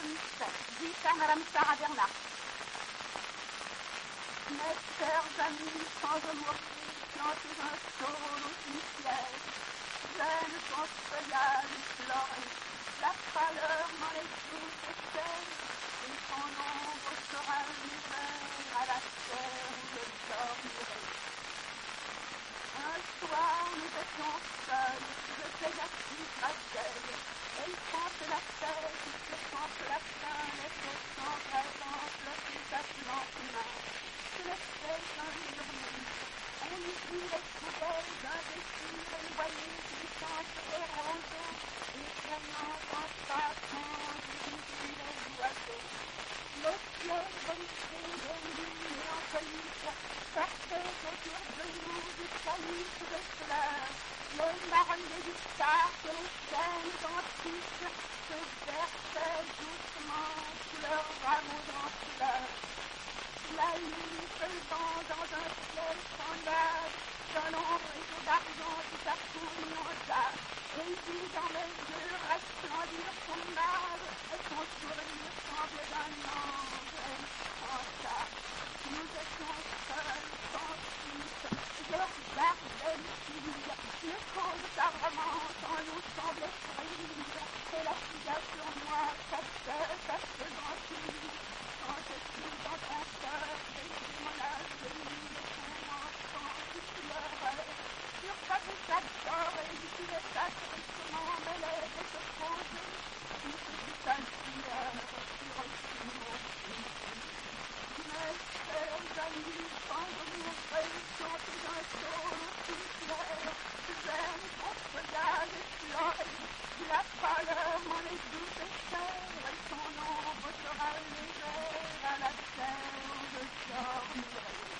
de mystère, dit à Madame Sarah Bernard. Mes chers amis, sans amour, plantez un saule au cimetière, jeune son feuillage floré, la pâleur dans les jours échelle, et son ombre sera l'hiver à la terre où je dormirai. Un soir, nous étions seuls, je fais assis ma gueule, elle chante la tête, je chante la fin, les choses sans exemple, les lentement. Je le fais un journée, on y vit les poubelles d'un désir éloigné qui chante les roses, et craignant en passant, j'ai vu les oiseaux. Le ciel brisé de lune mélancolique, partait autour de nous du calice de fleurs. Les marronniers du parc et les chênes antiques se versaient doucement sous leurs rameaux en fleurs. La lune faisant dans un ciel sans nuages, d'un long réseau d'argent tout à coup immensa, et vit dans mes yeux resplendir son âge, et son sourire semblait d'un ange, elle chanta. Nous étions seuls, pensifs, je regardais les filles, le camp de sa romance en nous semblait frire, et la fille sur moi cachait sa seconde. Quand je suis dans ton cœur, et sur mon âge de nuit, et ton enfant qui pleurait, sur sa bouche dorée, qui le sacrement mes lèvres se posaient, tout ce fut un prière sur un ciment. Mes chers amis, sans amour, chantez un saule au cimetière, j'aime ton feuillage effleuré, la pâleur m'en est douce et chère, et son ombre sera légère à la terre où je dormirai.